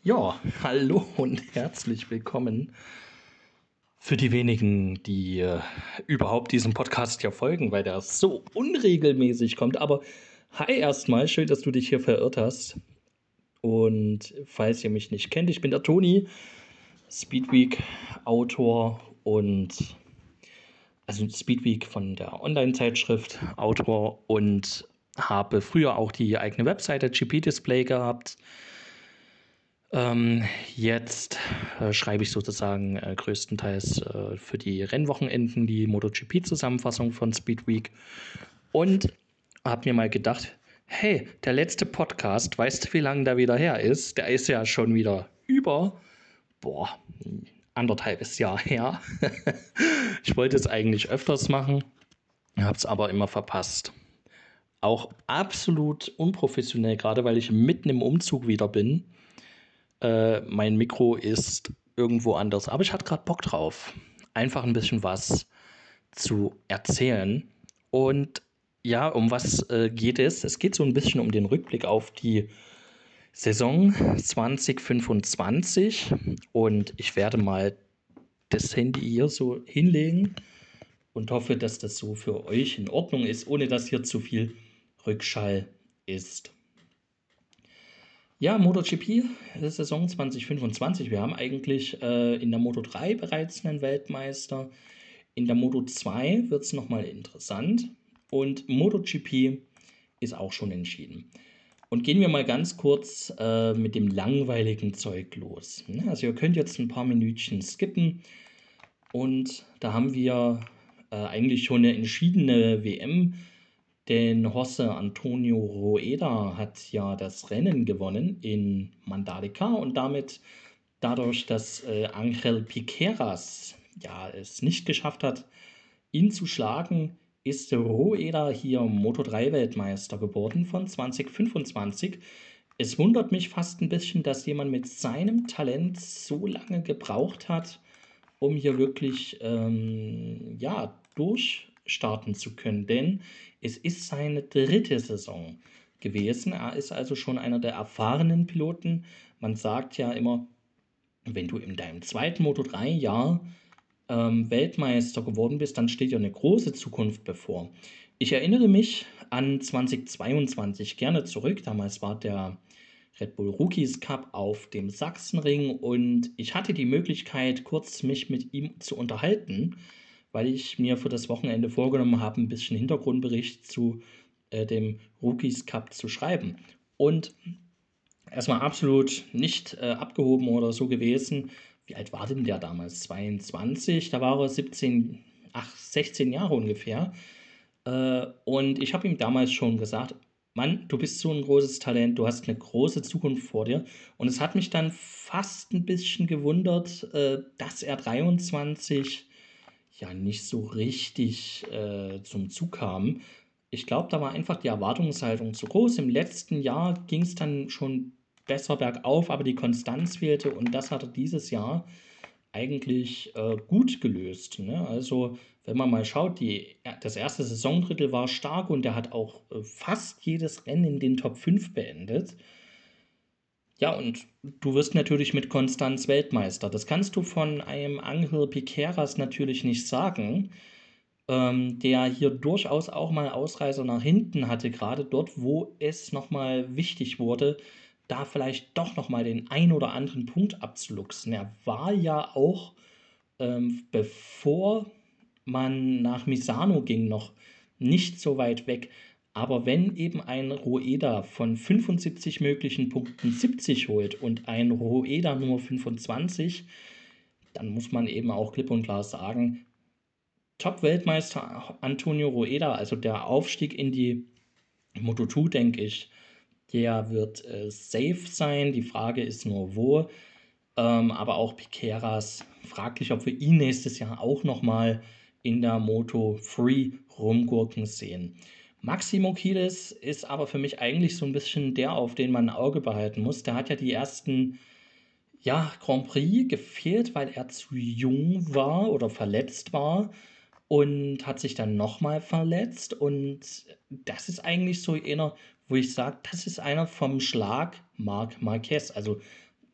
Ja, hallo und herzlich willkommen. Für die wenigen, die überhaupt diesem Podcast ja folgen, weil der so unregelmäßig kommt. Aber hi erstmal, schön, dass du dich hier verirrt hast. Und falls ihr mich nicht kennt, ich bin der Toni, Speedweek Autor und also Speedweek von der Online-Zeitschrift Autor und habe früher auch die eigene Webseite GP Display gehabt. Jetzt schreibe ich sozusagen größtenteils für die Rennwochenenden die MotoGP-Zusammenfassung von Speedweek und habe mir mal gedacht, hey, der letzte Podcast, weißt du, wie lange der wieder her ist? Der ist ja schon wieder über, ein anderthalbes Jahr her. Ich wollte es eigentlich öfters machen, habe es aber immer verpasst. Auch absolut unprofessionell, gerade weil ich mitten im Umzug wieder bin. Mein Mikro ist irgendwo anders. Aber ich hatte gerade Bock drauf, einfach ein bisschen was zu erzählen. Und ja, um was geht es? Es geht so ein bisschen um den Rückblick auf die Saison 2025. Und ich werde mal das Handy hier so hinlegen und hoffe, dass das so für euch in Ordnung ist, ohne dass hier zu viel Rückschall ist. Ja, MotoGP, Saison 2025. Wir haben eigentlich in der Moto 3 bereits einen Weltmeister. In der Moto 2 wird es nochmal interessant. Und MotoGP ist auch schon entschieden. Und gehen wir mal ganz kurz mit dem langweiligen Zeug los. Also ihr könnt jetzt ein paar Minütchen skippen. Und da haben wir eigentlich schon eine entschiedene WM. Denn José Antonio Rueda hat ja das Rennen gewonnen in Mandalika und damit dadurch, dass Ángel Piqueras ja es nicht geschafft hat, ihn zu schlagen, ist Rueda hier Moto3-Weltmeister geworden von 2025. Es wundert mich fast ein bisschen, dass jemand mit seinem Talent so lange gebraucht hat, um hier wirklich ja, durchstarten zu können. Denn es ist seine dritte Saison gewesen. Er ist also schon einer der erfahrenen Piloten. Man sagt ja immer, wenn du in deinem zweiten Moto3-Jahr Weltmeister geworden bist, dann steht ja eine große Zukunft bevor. Ich erinnere mich an 2022 gerne zurück. Damals war der Red Bull Rookies Cup auf dem Sachsenring und ich hatte die Möglichkeit, kurz mich mit ihm zu unterhalten, weil ich mir für das Wochenende vorgenommen habe, ein bisschen Hintergrundbericht zu dem Rookies Cup zu schreiben. Und erstmal absolut nicht abgehoben oder so gewesen. Wie alt war denn der damals? 22, da war er 16 Jahre ungefähr. Und ich habe ihm damals schon gesagt, Mann, du bist so ein großes Talent, du hast eine große Zukunft vor dir. Und es hat mich dann fast ein bisschen gewundert, dass er 23 ja nicht so richtig zum Zug kam. Ich glaube, da war einfach die Erwartungshaltung zu groß. Im letzten Jahr ging es dann schon besser bergauf, aber die Konstanz fehlte und das hat er dieses Jahr eigentlich gut gelöst. Ne? Also, wenn man mal schaut, das erste Saisondrittel war stark und er hat auch fast jedes Rennen in den Top 5 beendet. Ja, und du wirst natürlich mit Konstanz Weltmeister. Das kannst du von einem Angel Piqueras natürlich nicht sagen, der hier durchaus auch mal Ausreißer nach hinten hatte, gerade dort, wo es nochmal wichtig wurde, da vielleicht doch nochmal den ein oder anderen Punkt abzuluxen. Er war ja auch, bevor man nach Misano ging, noch nicht so weit weg. Aber wenn eben ein Rueda von 75 möglichen Punkten 70 holt und ein Rueda nur 25, dann muss man eben auch klipp und klar sagen, Top-Weltmeister Antonio Rueda, also der Aufstieg in die Moto2, denke ich, der wird safe sein. Die Frage ist nur, wo. Aber auch Piqueras, fraglich, ob wir ihn nächstes Jahr auch nochmal in der Moto3 rumgurken sehen. Maximo Kiedis ist aber für mich eigentlich so ein bisschen der, auf den man ein Auge behalten muss. Der hat ja die ersten ja, Grand Prix gefehlt, weil er zu jung war oder verletzt war und hat sich dann nochmal verletzt. Und das ist eigentlich so einer, wo ich sage, das ist einer vom Schlag Marc Marquez. Also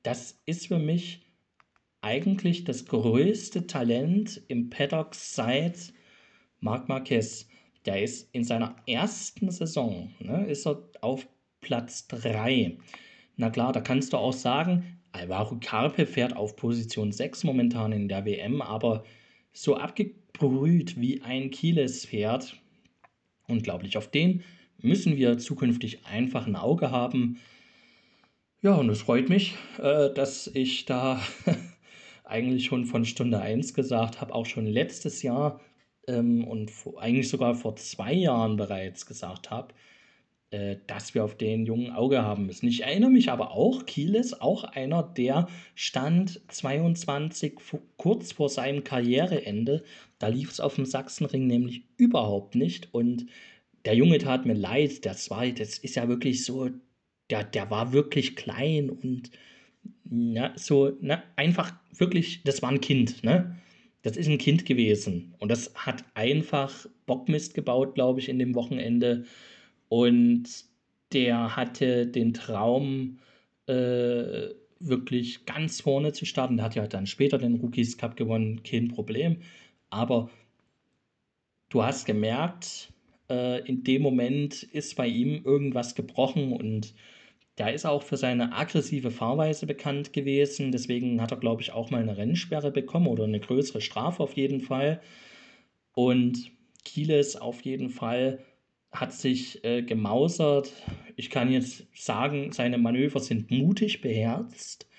das ist für mich eigentlich das größte Talent im Paddock seit Marc Marquez. Der ist in seiner ersten Saison, ne, ist er auf Platz 3. Na klar, da kannst du auch sagen, Alvaro Carpe fährt auf Position 6 momentan in der WM, aber so abgebrüht wie ein Kieles fährt, unglaublich. Auf den müssen wir zukünftig einfach ein Auge haben. Ja, und es freut mich, dass ich da eigentlich schon von Stunde eins gesagt habe, auch schon letztes Jahr und eigentlich sogar vor 2 Jahren bereits gesagt habe, dass wir auf den jungen Auge haben müssen. Ich erinnere mich aber auch, Kiel ist auch einer, der stand 22 kurz vor seinem Karriereende. Da lief es auf dem Sachsenring nämlich überhaupt nicht. Und der Junge tat mir leid. Das ist ja wirklich so, der war wirklich klein und ja, so, ne, einfach wirklich, das war ein Kind, ne? Das ist ein Kind gewesen. Und das hat einfach Bockmist gebaut, glaube ich, in dem Wochenende. Und der hatte den Traum, wirklich ganz vorne zu starten. Der hat ja dann später den Rookies Cup gewonnen, kein Problem. Aber du hast gemerkt, in dem Moment ist bei ihm irgendwas gebrochen und der ist auch für seine aggressive Fahrweise bekannt gewesen. Deswegen hat er, glaube ich, auch mal eine Rennsperre bekommen oder eine größere Strafe auf jeden Fall. Und Kieles auf jeden Fall hat sich gemausert. Ich kann jetzt sagen, seine Manöver sind mutig, beherzt,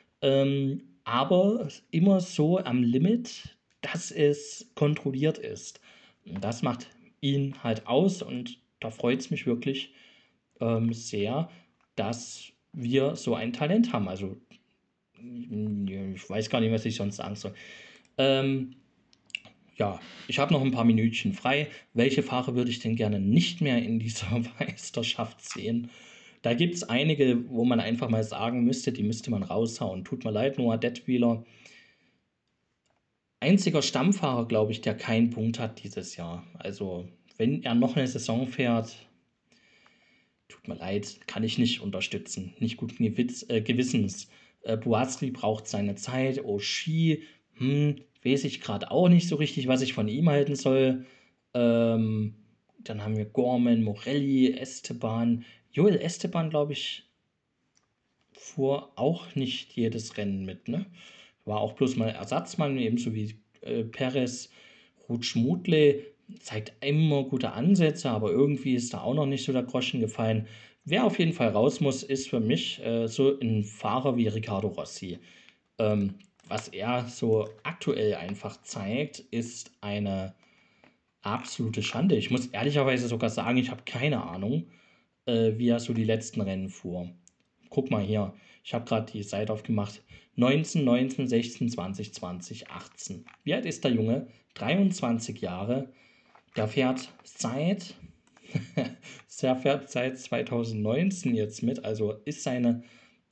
aber immer so am Limit, dass es kontrolliert ist. Und das macht ihn halt aus und da freut es mich wirklich sehr, dass wir so ein Talent haben. Also, ich weiß gar nicht, was ich sonst sagen soll. Ähm, ja, ich habe noch ein paar Minütchen frei. Welche Fahrer würde ich denn gerne nicht mehr in dieser Meisterschaft sehen? Da gibt es einige, wo man einfach mal sagen müsste, die müsste man raushauen. Tut mir leid, Noah Detwiler. Einziger Stammfahrer, glaube ich, der keinen Punkt hat dieses Jahr. Also, wenn er noch eine Saison fährt, tut mir leid, kann ich nicht unterstützen. Nicht guten Gewissens. Buastri braucht seine Zeit. Oshii, weiß ich gerade auch nicht so richtig, was ich von ihm halten soll. Dann haben wir Gorman, Morelli, Esteban. Joel Esteban, glaube ich, fuhr auch nicht jedes Rennen mit, ne? War auch bloß mal Ersatzmann, ebenso wie Perez. Rutschmutle zeigt immer gute Ansätze, aber irgendwie ist da auch noch nicht so der Groschen gefallen. Wer auf jeden Fall raus muss, ist für mich so ein Fahrer wie Riccardo Rossi. Ähm, Was er so aktuell einfach zeigt, ist eine absolute Schande. Ich muss ehrlicherweise sogar sagen, ich habe keine Ahnung, wie er so die letzten Rennen fuhr. Guck mal hier, ich habe gerade die Seite aufgemacht. 19, 19, 16, 20, 20, 18. Wie alt ist der Junge? 23 Jahre. Der fährt seit, der fährt seit 2019 jetzt mit, also ist seine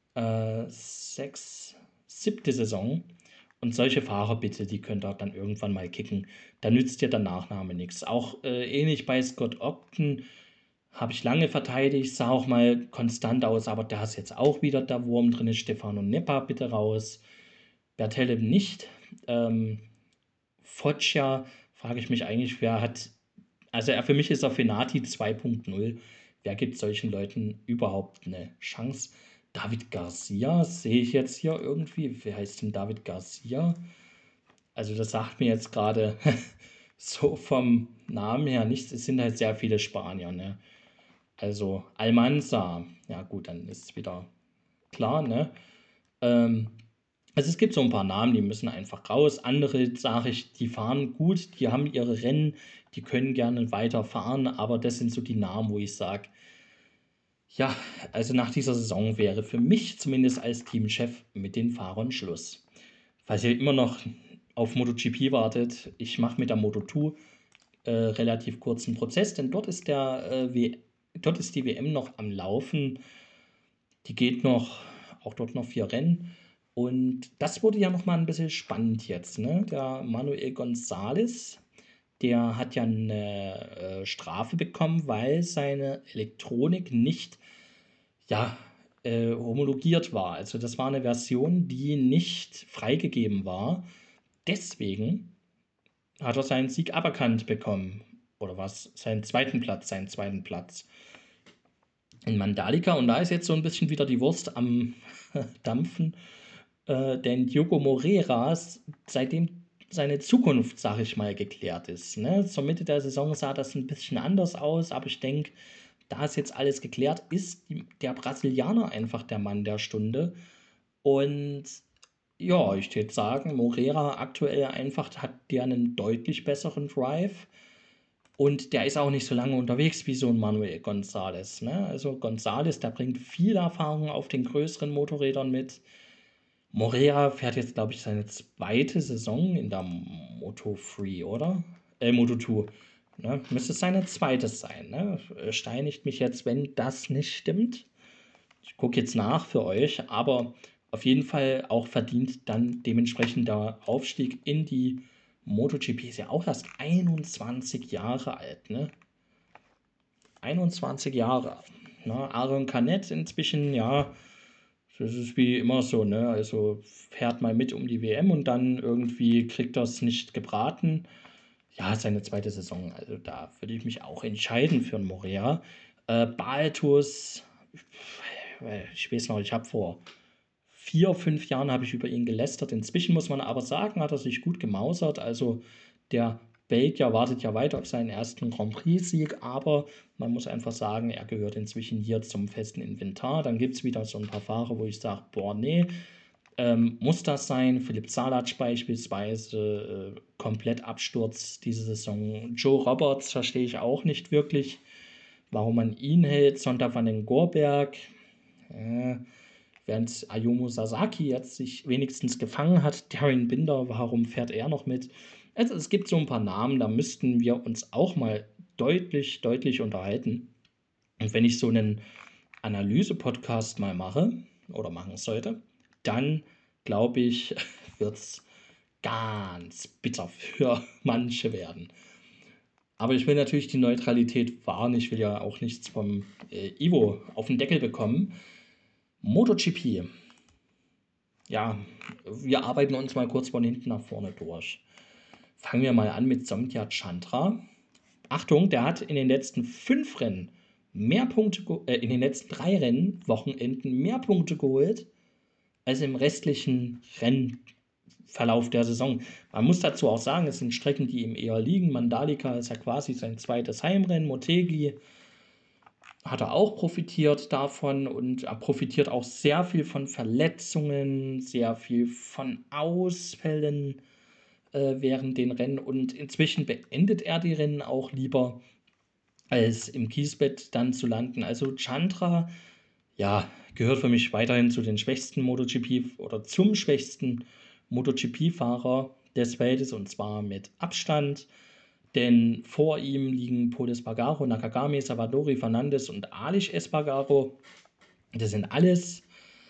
siebte Saison. Und solche Fahrer bitte, die könnt ihr dann irgendwann mal kicken. Da nützt dir der Nachname nichts. Auch ähnlich bei Scott Ogden habe ich lange verteidigt, sah auch mal konstant aus, aber da ist jetzt auch wieder der Wurm drin. Stefano Neppa bitte raus. Bertelle nicht. Ähm, Foggia frage ich mich eigentlich, wer hat. Also für mich ist er Fenati 2.0. Wer gibt solchen Leuten überhaupt eine Chance? David Garcia sehe ich jetzt hier irgendwie. Wer heißt denn David Garcia? Also das sagt mir jetzt gerade so vom Namen her nichts. Es sind halt sehr viele Spanier, ne? Also Almanza, ja gut, dann ist es wieder klar, ne? Ähm, also es gibt so ein paar Namen, die müssen einfach raus. Andere sage ich, die fahren gut, die haben ihre Rennen, die können gerne weiterfahren, aber das sind so die Namen, wo ich sage, ja, also nach dieser Saison wäre für mich zumindest als Teamchef mit den Fahrern Schluss. Falls ihr immer noch auf MotoGP wartet, ich mache mit der Moto2 relativ kurzen Prozess, denn dort ist die WM noch am Laufen. Die geht noch, auch dort noch 4 Rennen. Und das wurde ja noch mal ein bisschen spannend jetzt, ne? Der Manuel González, der hat ja eine Strafe bekommen, weil seine Elektronik nicht, ja, homologiert war. Also das war eine Version, die nicht freigegeben war. Deswegen hat er seinen Sieg aberkannt bekommen. Oder was? Seinen zweiten Platz in Mandalika. Und da ist jetzt so ein bisschen wieder die Wurst am Dampfen. Denn Diogo Moreira, seitdem seine Zukunft, sag ich mal, geklärt ist. Ne? Zur Mitte der Saison sah das ein bisschen anders aus, aber ich denke, da ist jetzt alles geklärt, ist der Brasilianer einfach der Mann der Stunde. Und ja, ich würde sagen, Moreira aktuell einfach hat der einen deutlich besseren Drive. Und der ist auch nicht so lange unterwegs wie so ein Manuel González. Ne? Also González, der bringt viel Erfahrung auf den größeren Motorrädern mit. Moreira fährt jetzt, glaube ich, seine zweite Saison in der Moto3, oder? Moto2. Ne? Müsste seine zweite sein. Ne? Steinigt mich jetzt, wenn das nicht stimmt. Ich gucke jetzt nach für euch, aber auf jeden Fall auch verdient dann dementsprechend der Aufstieg in die MotoGP. Ist ja auch erst 21 Jahre alt, ne? 21 Jahre. Ne? Aaron Canet inzwischen, ja, das ist wie immer so, ne? Also fährt mal mit um die WM und dann irgendwie kriegt er es nicht gebraten. Ja, seine zweite Saison. Also da würde ich mich auch entscheiden für einen Moreira. Baltus, ich weiß noch, ich habe vor 4, 5 Jahren habe ich über ihn gelästert. Inzwischen muss man aber sagen, hat er sich gut gemausert. Also der Belgier wartet ja weiter auf seinen ersten Grand Prix-Sieg, aber man muss einfach sagen, er gehört inzwischen hier zum festen Inventar. Dann gibt es wieder so ein paar Fahrer, wo ich sage, boah, nee, muss das sein? Philipp Salac beispielsweise, komplett Absturz diese Saison. Joe Roberts verstehe ich auch nicht wirklich, warum man ihn hält. Sonntag van den Gorberg, während Ayumu Sasaki jetzt sich wenigstens gefangen hat. Darren Binder, warum fährt er noch mit? Also es gibt so ein paar Namen, da müssten wir uns auch mal deutlich, deutlich unterhalten. Und wenn ich so einen Analyse-Podcast mal mache oder machen sollte, dann glaube ich, wird es ganz bitter für manche werden. Aber ich will natürlich die Neutralität wahren. Ich will ja auch nichts vom Ivo auf den Deckel bekommen. MotoGP. Ja, wir arbeiten uns mal kurz von hinten nach vorne durch. Fangen wir mal an mit Somtja Chandra. Achtung, der hat in den letzten 5 Rennen mehr Punkte, in den letzten 3 Rennen, Wochenenden mehr Punkte geholt als im restlichen Rennverlauf der Saison. Man muss dazu auch sagen, es sind Strecken, die ihm eher liegen. Mandalika ist ja quasi sein zweites Heimrennen. Motegi hat er auch profitiert davon und er profitiert auch sehr viel von Verletzungen, sehr viel von Ausfällen während den Rennen und inzwischen beendet er die Rennen auch lieber, als im Kiesbett dann zu landen. Also Chandra, ja, gehört für mich weiterhin zu den schwächsten MotoGP oder zum schwächsten MotoGP-Fahrer des Feldes und zwar mit Abstand. Denn vor ihm liegen Pol Espargaro, Nakagami, Salvadori Fernandes und Aleix Espargaro. Das sind alles.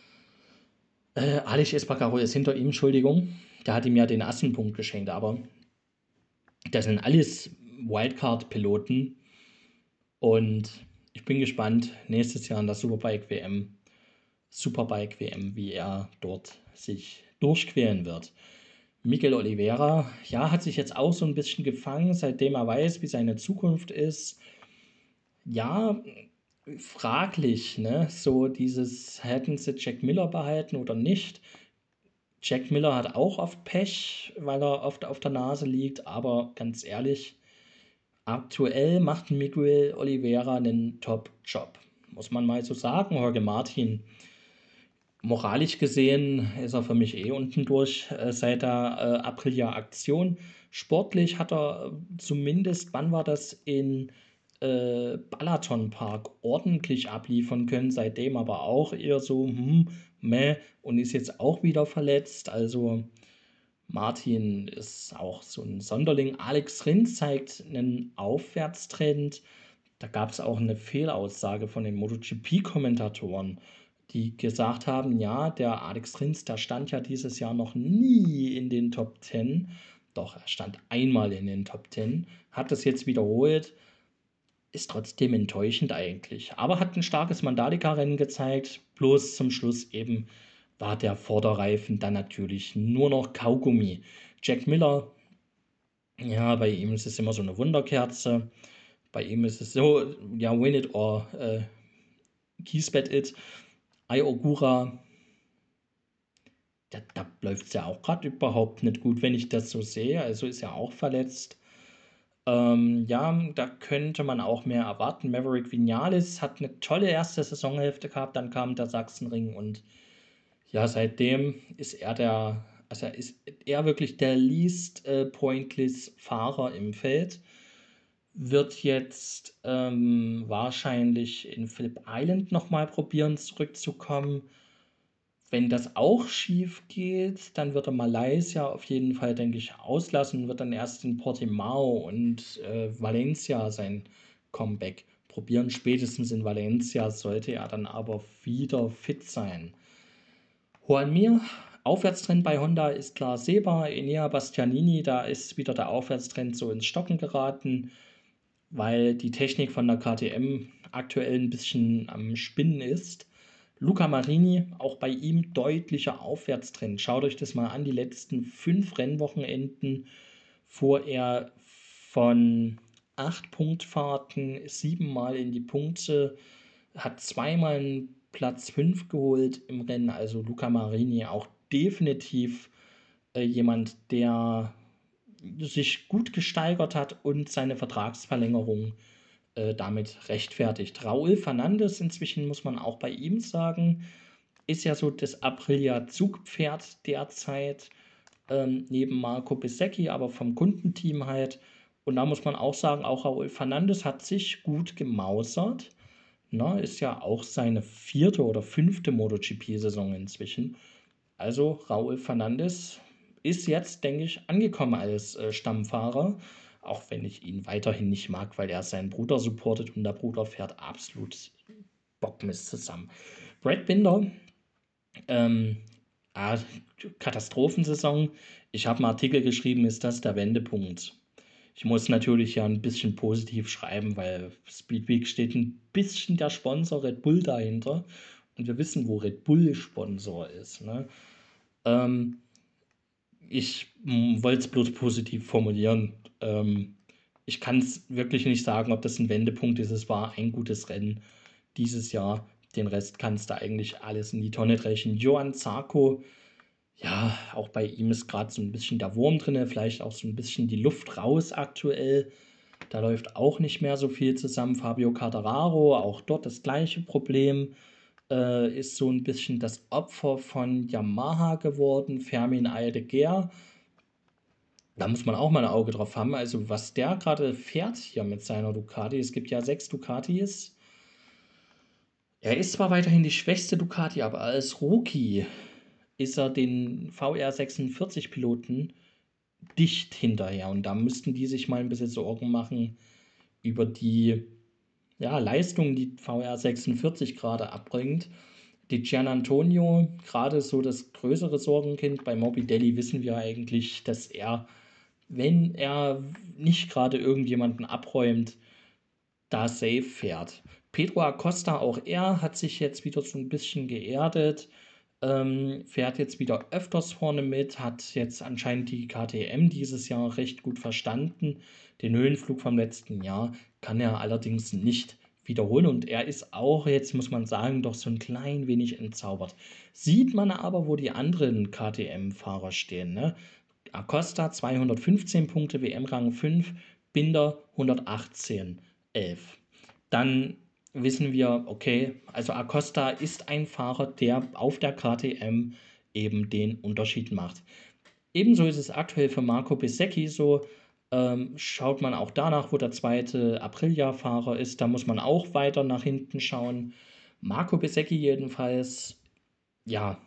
Aleix Espargaro ist hinter ihm, Entschuldigung. Der hat ihm ja den Assenpunkt geschenkt, aber das sind alles Wildcard-Piloten. Und ich bin gespannt, nächstes Jahr in der Superbike WM, wie er dort sich durchquälen wird. Mikel Oliveira, ja, hat sich jetzt auch so ein bisschen gefangen, seitdem er weiß, wie seine Zukunft ist. Ja, fraglich, ne? So dieses, hätten sie Jack Miller behalten oder nicht? Jack Miller hat auch oft Pech, weil er oft auf der Nase liegt, aber ganz ehrlich, aktuell macht Miguel Oliveira einen Top-Job. Muss man mal so sagen. Jorge Martin, moralisch gesehen, ist er für mich unten durch seit der Aprilia-Aktion. Sportlich hat er zumindest, wann war das, in Balaton Park ordentlich abliefern können, seitdem aber auch eher so, meh, und ist jetzt auch wieder verletzt. Also Martin ist auch so ein Sonderling. Alex Rins zeigt einen Aufwärtstrend. Da gab es auch eine Fehlaussage von den MotoGP-Kommentatoren, die gesagt haben, ja, der Alex Rins, der stand ja dieses Jahr noch nie in den Top 10. Doch, er stand einmal in den Top 10, hat das jetzt wiederholt. ist trotzdem enttäuschend eigentlich. Aber hat ein starkes Mandalika-Rennen gezeigt, bloß zum Schluss eben war der Vorderreifen dann natürlich nur noch Kaugummi. Jack Miller, ja, bei ihm ist es immer so eine Wunderkerze. Bei ihm ist es so, ja, win it or Kiesbett it. Ai Ogura, da läuft es ja auch gerade überhaupt nicht gut, wenn ich das so sehe. Also ist ja auch verletzt. Ja, da könnte man auch mehr erwarten. Maverick Vinales hat eine tolle erste Saisonhälfte gehabt, dann kam der Sachsenring und ja, seitdem ist ist er wirklich der least pointless Fahrer im Feld. Wird jetzt wahrscheinlich in Phillip Island nochmal probieren, zurückzukommen. Wenn das auch schief geht, dann wird er Malaysia auf jeden Fall, denke ich, auslassen, wird dann erst in Portimao und Valencia sein Comeback probieren. Spätestens in Valencia sollte er dann aber wieder fit sein. Juan Mir, Aufwärtstrend bei Honda ist klar sehbar. Enea Bastianini, da ist wieder der Aufwärtstrend so ins Stocken geraten, weil die Technik von der KTM aktuell ein bisschen am Spinnen ist. Luca Marini, auch bei ihm deutlicher Aufwärtstrend. Schaut euch das mal an, die letzten 5 Rennwochenenden fuhr er von 8 Punktfahrten 7 Mal in die Punkte, hat zweimal einen Platz 5 geholt im Rennen. Also Luca Marini auch definitiv jemand, der sich gut gesteigert hat und seine Vertragsverlängerung damit rechtfertigt. Raúl Fernandez inzwischen, muss man auch bei ihm sagen, ist ja so das Aprilia-Zugpferd derzeit, neben Marco Bezzecchi, aber vom Kundenteam halt. Und da muss man auch sagen, auch Raúl Fernandez hat sich gut gemausert. Na, ist ja auch seine 4. oder 5. MotoGP-Saison inzwischen. Also Raúl Fernandez ist jetzt, denke ich, angekommen als Stammfahrer, auch wenn ich ihn weiterhin nicht mag, weil er seinen Bruder supportet und der Bruder fährt absolut Bockmist zusammen. Brad Binder, ähm, ah, Katastrophensaison. Ich habe einen Artikel geschrieben, ist das der Wendepunkt? Ich muss natürlich ja ein bisschen positiv schreiben, weil Speedweek steht ein bisschen der Sponsor Red Bull dahinter und wir wissen, wo Red Bull Sponsor ist. Ne? Ähm, Ich wollte es bloß positiv formulieren. Ich kann es wirklich nicht sagen, ob das ein Wendepunkt ist. Es war ein gutes Rennen dieses Jahr. Den Rest kannst du eigentlich alles in die Tonne dreschen. Johann Zarco, ja, auch bei ihm ist gerade so ein bisschen der Wurm drin, vielleicht auch so ein bisschen die Luft raus aktuell. Da läuft auch nicht mehr so viel zusammen. Fabio Quartararo, auch dort das gleiche Problem. Ist so ein bisschen das Opfer von Yamaha geworden. Fermin Aldeguer, da muss man auch mal ein Auge drauf haben. Also, was der gerade fährt hier mit seiner Ducati, es gibt ja 6 Ducatis. Er ist zwar weiterhin die schwächste Ducati, aber als Rookie ist er den VR46-Piloten dicht hinterher. Und da müssten die sich mal ein bisschen Sorgen machen über die ja, Leistung, die VR46 gerade abbringt. Die Gian Antonio, gerade so das größere Sorgenkind. Bei Morbidelli wissen wir eigentlich, dass er, wenn er nicht gerade irgendjemanden abräumt, da safe fährt. Pedro Acosta, auch er hat sich jetzt wieder so ein bisschen geerdet, fährt jetzt wieder öfters vorne mit, hat jetzt anscheinend die KTM dieses Jahr recht gut verstanden. Den Höhenflug vom letzten Jahr kann er allerdings nicht wiederholen und er ist auch jetzt, muss man sagen, doch so ein klein wenig entzaubert. Sieht man aber, wo die anderen KTM-Fahrer stehen, ne? Acosta 215 Punkte, WM-Rang 5, Binder 118, 11. Dann wissen wir, okay, also Acosta ist ein Fahrer, der auf der KTM eben den Unterschied macht. Ebenso ist es aktuell für Marco Bezzecchi so. Schaut man auch danach, wo der zweite Aprilia-Fahrer ist, da muss man auch weiter nach hinten schauen. Marco Bezzecchi jedenfalls, ja,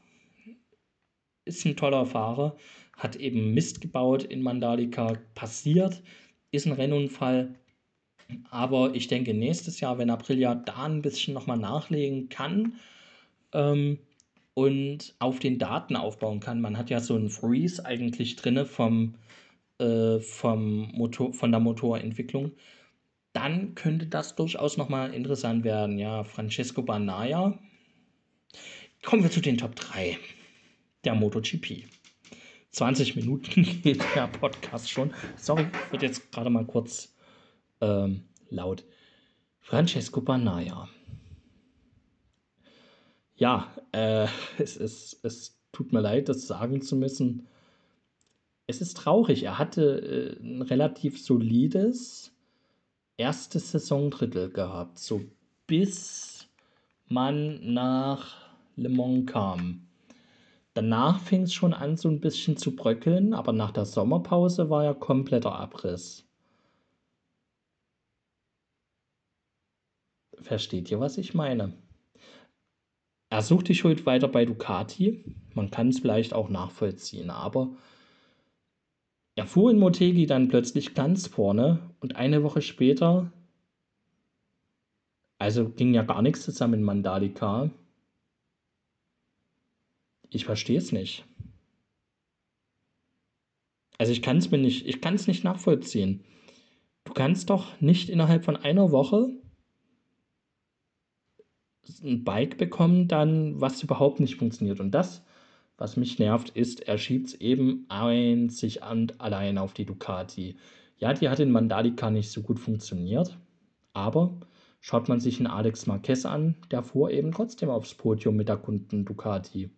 ist ein toller Fahrer, hat eben Mist gebaut in Mandalika, passiert, ist ein Rennunfall, aber ich denke, nächstes Jahr, wenn Aprilia da ein bisschen nochmal nachlegen kann ähm, und auf den Daten aufbauen kann, man hat ja so einen Freeze eigentlich drin vom Motor, von der Motorentwicklung. dann könnte das durchaus nochmal interessant werden. Ja, Francesco Bagnaia. Kommen wir zu den Top 3 der MotoGP. 20 Minuten geht der Podcast schon. Sorry, wird jetzt gerade mal kurz laut. Francesco Bagnaia. Ja, es tut mir leid, das sagen zu müssen. Es ist traurig. Er hatte ein relativ solides erstes Saisondrittel gehabt, so bis man nach Le Mans kam. Danach fing es schon an, so ein bisschen zu bröckeln, aber nach der Sommerpause war ja kompletter Abriss. Versteht ihr, was ich meine? Er sucht die Schuld weiter bei Ducati. Man kann es vielleicht auch nachvollziehen, aber er fuhr in Motegi dann plötzlich ganz vorne und eine Woche später, also ging ja gar nichts zusammen in Mandalika. Ich verstehe es nicht. Also ich kann es nicht nachvollziehen. Du kannst doch nicht innerhalb von einer Woche ein Bike bekommen, dann was überhaupt nicht funktioniert. Und das, was mich nervt, ist, er schiebt es eben einzig und allein auf die Ducati. Ja, die hat in Mandalika nicht so gut funktioniert, aber schaut man sich einen Alex Marquez an, der fuhr eben trotzdem aufs Podium mit der Kunden Ducati.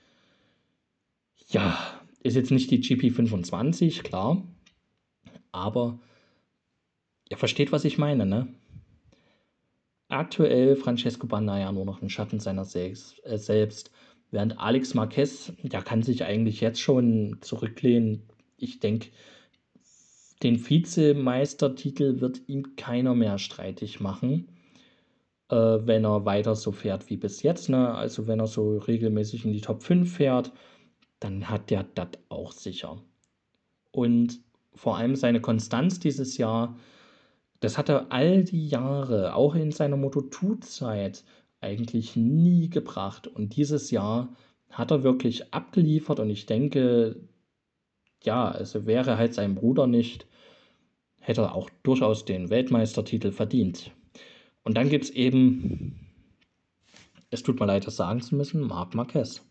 Ja, ist jetzt nicht die GP25, klar, aber ihr versteht, was ich meine, ne? Aktuell Francesco Bagnaia nur noch ein Schatten seiner selbst, während Alex Marquez, der kann sich eigentlich jetzt schon zurücklehnen. Ich denke, den Vizemeistertitel wird ihm keiner mehr streitig machen, wenn er weiter so fährt wie bis jetzt. Ne? Also wenn er so regelmäßig in die Top 5 fährt, dann hat der das auch sicher. Und vor allem seine Konstanz dieses Jahr, das hat er all die Jahre, auch in seiner Moto2-Zeit, eigentlich nie gebracht. Und dieses Jahr hat er wirklich abgeliefert und ich denke, ja, also wäre halt sein Bruder nicht, hätte er auch durchaus den Weltmeistertitel verdient. Und dann gibt es eben, es tut mir leid, das sagen zu müssen, Marc Marquez.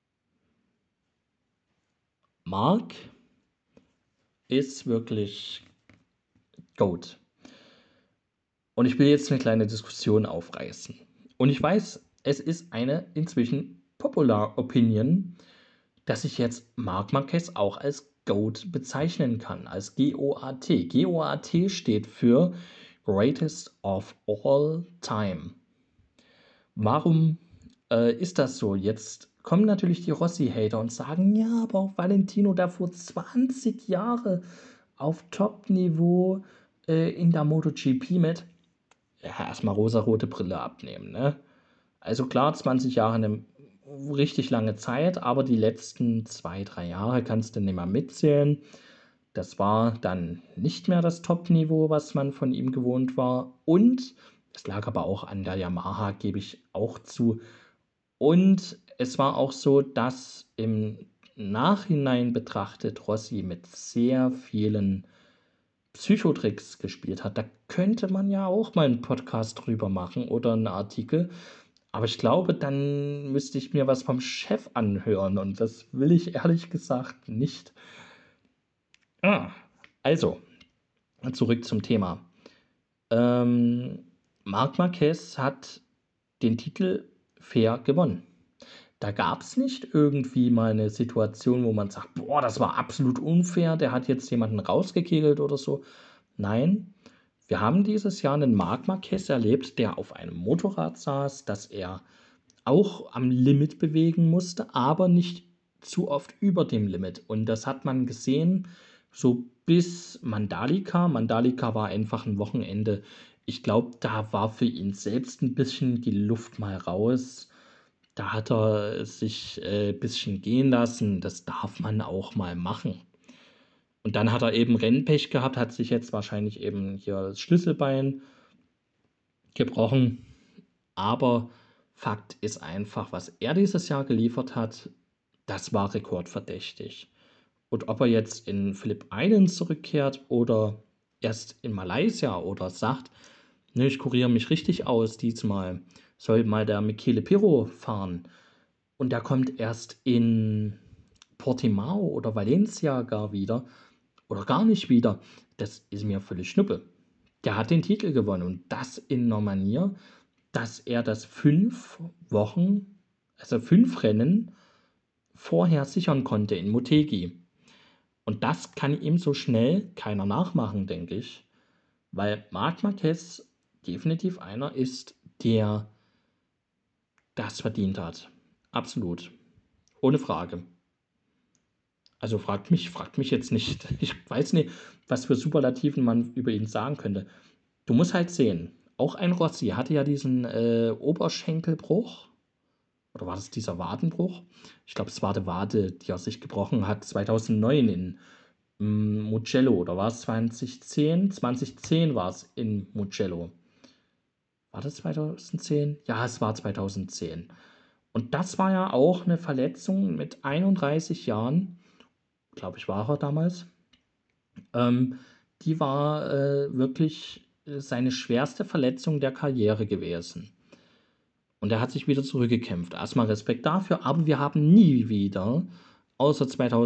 Marc ist wirklich GOAT. Und ich will jetzt eine kleine Diskussion aufreißen. Und ich weiß, es ist eine inzwischen Popular Opinion, dass ich jetzt Marc Marquez auch als GOAT bezeichnen kann, als GOAT. GOAT steht für Greatest of All Time. Warum ist das so? Jetzt kommen natürlich die Rossi-Hater und sagen, ja, aber auch Valentino, der fuhr 20 Jahre auf Top-Niveau in der MotoGP mit. Ja, erstmal rosarote Brille abnehmen, ne? Also klar, 20 Jahre eine richtig lange Zeit, aber die letzten 2, 3 Jahre kannst du nicht mehr mitzählen. Das war dann nicht mehr das Top-Niveau, was man von ihm gewohnt war. Und es lag aber auch an der Yamaha, gebe ich auch zu. Und es war auch so, dass im Nachhinein betrachtet Rossi mit sehr vielen Psychotricks gespielt hat. Da könnte man ja auch mal einen Podcast drüber machen oder einen Artikel. Aber ich glaube, dann müsste ich mir was vom Chef anhören und das will ich ehrlich gesagt nicht. Also, zurück zum Thema. Marc Marquez hat den Titel fair gewonnen. Da gab es nicht irgendwie mal eine Situation, wo man sagt, boah, das war absolut unfair, der hat jetzt jemanden rausgekegelt oder so. Nein, wir haben dieses Jahr einen Marc Marquez erlebt, der auf einem Motorrad saß, das er auch am Limit bewegen musste, aber nicht zu oft über dem Limit. Und das hat man gesehen, so bis Mandalika. Mandalika war einfach ein Wochenende. Ich glaube, da war für ihn selbst ein bisschen die Luft mal raus. Da hat er sich ein bisschen gehen lassen. Das darf man auch mal machen. Und dann hat er eben Rennpech gehabt, hat sich jetzt wahrscheinlich eben hier das Schlüsselbein gebrochen. Aber Fakt ist einfach, was er dieses Jahr geliefert hat, das war rekordverdächtig. Und ob er jetzt in Phillip Island zurückkehrt oder erst in Malaysia oder sagt, ne, ich kuriere mich richtig aus diesmal, soll mal der Michele Pirro fahren und der kommt erst in Portimao oder Valencia gar wieder oder gar nicht wieder. Das ist mir völlig Schnuppe. Der hat den Titel gewonnen und das in einer Manier, dass er das 5 Wochen, also 5 Rennen vorher sichern konnte in Motegi. Und das kann ihm so schnell keiner nachmachen, denke ich, weil Marc Marquez definitiv einer ist, der das verdient hat. Absolut. Ohne Frage. Also fragt mich jetzt nicht. Ich weiß nicht, was für Superlativen man über ihn sagen könnte. Du musst halt sehen, auch ein Rossi hatte ja diesen Oberschenkelbruch. Oder war das dieser Wadenbruch? Ich glaube, es war die Wade, die er sich gebrochen hat 2009 in Mugello. Oder war es 2010? 2010 war es in Mugello. War das 2010? Ja, es war 2010. Und das war ja auch eine Verletzung mit 31 Jahren, glaube ich, war er damals. Die war wirklich seine schwerste Verletzung der Karriere gewesen. Und er hat sich wieder zurückgekämpft. Erstmal Respekt dafür, aber wir haben nie wieder, außer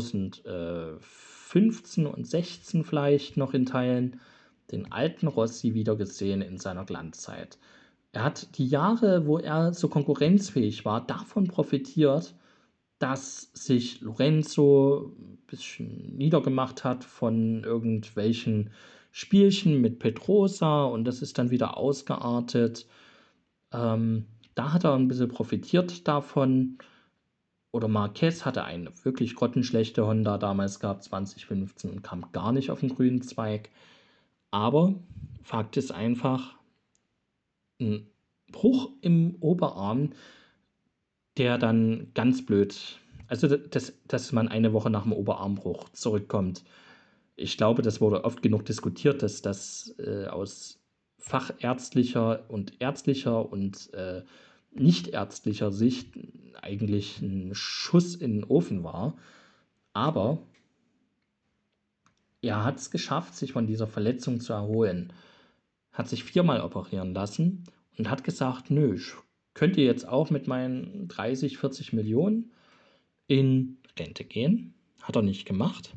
2015 und 16 vielleicht noch in Teilen, den alten Rossi wieder gesehen in seiner Glanzzeit. Er hat die Jahre, wo er so konkurrenzfähig war, davon profitiert, dass sich Lorenzo ein bisschen niedergemacht hat von irgendwelchen Spielchen mit Pedrosa und das ist dann wieder ausgeartet. Da hat er ein bisschen profitiert davon. Oder Marquez hatte eine wirklich grottenschlechte Honda damals gehabt, 2015, und kam gar nicht auf den grünen Zweig. Aber Fakt ist einfach, ein Bruch im Oberarm, der dann ganz blöd, also dass man eine Woche nach dem Oberarmbruch zurückkommt. Ich glaube, das wurde oft genug diskutiert, dass das aus fachärztlicher und ärztlicher und nichtärztlicher Sicht eigentlich ein Schuss in den Ofen war. Aber er hat es geschafft, sich von dieser Verletzung zu erholen. Hat sich 4-mal operieren lassen und hat gesagt, nö, ich könnte jetzt auch mit meinen 30, 40 Millionen in Rente gehen. Hat er nicht gemacht.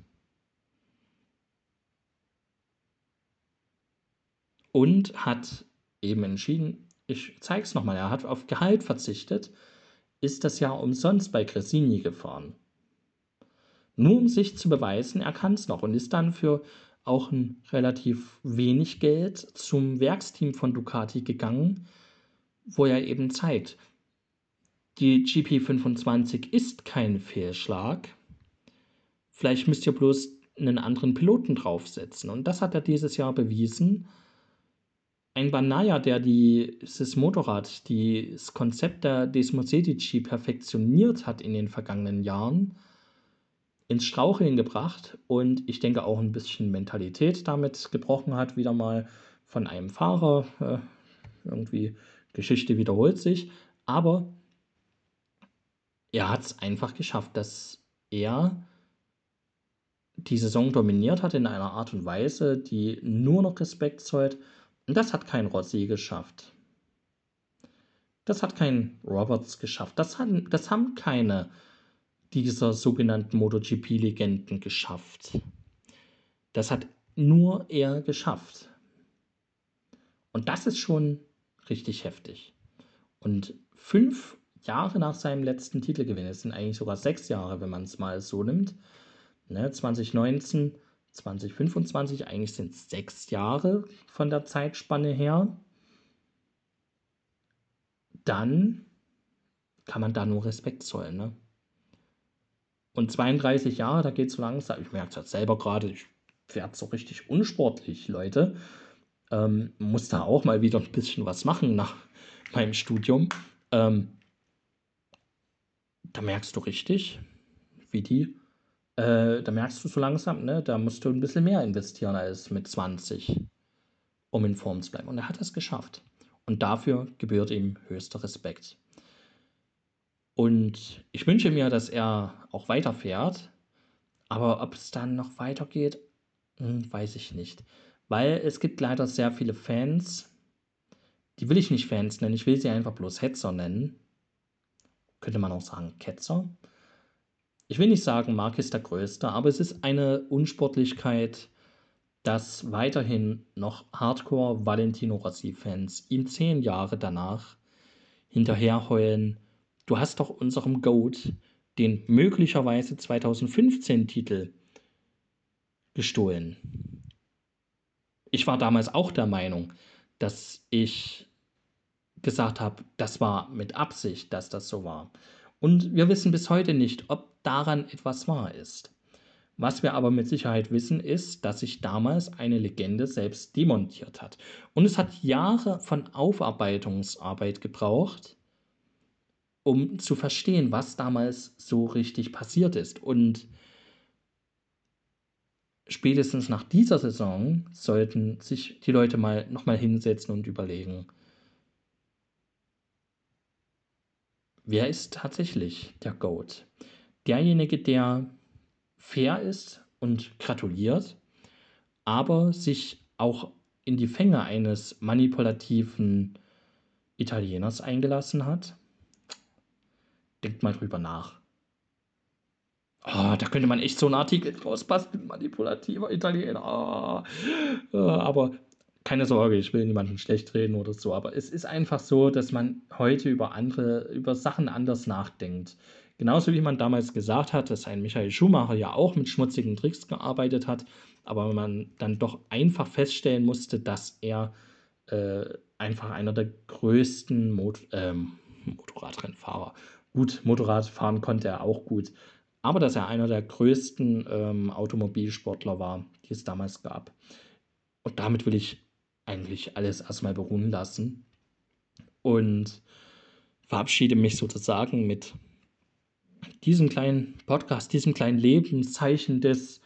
Und hat eben entschieden, ich zeige es nochmal, er hat auf Gehalt verzichtet, ist das Jahr umsonst bei Gresini gefahren. Nur um sich zu beweisen, er kann es noch und ist dann für auch ein relativ wenig Geld zum Werksteam von Ducati gegangen, wo er eben zeigt, die GP25 ist kein Fehlschlag. Vielleicht müsst ihr bloß einen anderen Piloten draufsetzen. Und das hat er dieses Jahr bewiesen. Ein Bagnaia, der dieses Motorrad, das Konzept der Desmosedici perfektioniert hat in den vergangenen Jahren, ins Straucheln gebracht und ich denke auch ein bisschen Mentalität damit gebrochen hat, wieder mal von einem Fahrer. Irgendwie Geschichte wiederholt sich, aber er hat es einfach geschafft, dass er die Saison dominiert hat in einer Art und Weise, die nur noch Respekt zollt. Und das hat kein Rossi geschafft. Das hat kein Roberts geschafft. Das haben keine dieser sogenannten MotoGP-Legenden geschafft. Das hat nur er geschafft. Und das ist schon richtig heftig. Und 5 Jahre nach seinem letzten Titelgewinn, es sind eigentlich sogar 6 Jahre, wenn man es mal so nimmt, ne, 2019, 2025, eigentlich sind es 6 Jahre von der Zeitspanne her, dann kann man da nur Respekt zollen. Ne? Und 32 Jahre, da geht es so langsam, ich merke es halt selber gerade, ich werde so richtig unsportlich, Leute. Muss da auch mal wieder ein bisschen was machen nach meinem Studium. Da merkst du richtig, da merkst du so langsam, ne, da musst du ein bisschen mehr investieren als mit 20, um in Form zu bleiben. Und er hat es geschafft. Und dafür gebührt ihm höchster Respekt. Und ich wünsche mir, dass er auch weiterfährt. Aber ob es dann noch weitergeht, weiß ich nicht. Weil es gibt leider sehr viele Fans, die will ich nicht Fans nennen, ich will sie einfach bloß Hetzer nennen. Könnte man auch sagen Ketzer. Ich will nicht sagen, Marc ist der Größte, aber es ist eine Unsportlichkeit, dass weiterhin noch Hardcore Valentino Rossi-Fans ihm 10 Jahre danach hinterherheulen. Du hast doch unserem GOAT den möglicherweise 2015 Titel gestohlen. Ich war damals auch der Meinung, dass ich gesagt habe, das war mit Absicht, dass das so war. Und wir wissen bis heute nicht, ob daran etwas wahr ist. Was wir aber mit Sicherheit wissen, ist, dass sich damals eine Legende selbst demontiert hat. Und es hat Jahre von Aufarbeitungsarbeit gebraucht, um zu verstehen, was damals so richtig passiert ist. Und spätestens nach dieser Saison sollten sich die Leute nochmal hinsetzen und überlegen, wer ist tatsächlich der GOAT? Derjenige, der fair ist und gratuliert, aber sich auch in die Fänge eines manipulativen Italieners eingelassen hat? Denkt mal drüber nach. Da könnte man echt so einen Artikel draus basteln, manipulativer Italiener. Aber keine Sorge, ich will niemanden schlecht reden oder so, aber es ist einfach so, dass man heute über Sachen anders nachdenkt. Genauso wie man damals gesagt hat, dass ein Michael Schumacher ja auch mit schmutzigen Tricks gearbeitet hat, aber man dann doch einfach feststellen musste, dass er einfach einer der größten Motorradrennfahrer. Gut, Motorradfahren konnte er auch gut, aber dass er einer der größten Automobilsportler war, die es damals gab. Und damit will ich eigentlich alles erstmal beruhen lassen und verabschiede mich sozusagen mit diesem kleinen Podcast, diesem kleinen Lebenszeichen des.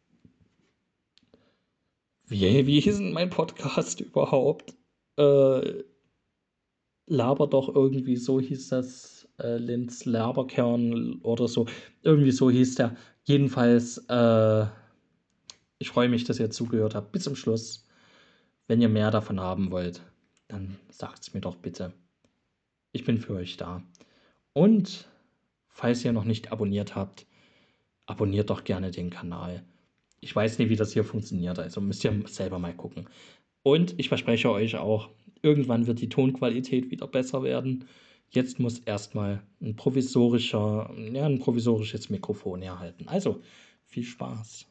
Wie hieß denn mein Podcast überhaupt? Laber doch irgendwie, so hieß das, Linz Laberkern oder so. Irgendwie so hieß der. Jedenfalls, ich freue mich, dass ihr zugehört habt bis zum Schluss. Wenn ihr mehr davon haben wollt, dann sagt es mir doch bitte. Ich bin für euch da. Und falls ihr noch nicht abonniert habt, abonniert doch gerne den Kanal. Ich weiß nicht, wie das hier funktioniert, also müsst ihr selber mal gucken. Und ich verspreche euch auch, irgendwann wird die Tonqualität wieder besser werden. Jetzt muss erstmal ein provisorisches Mikrofon herhalten. Also, viel Spaß.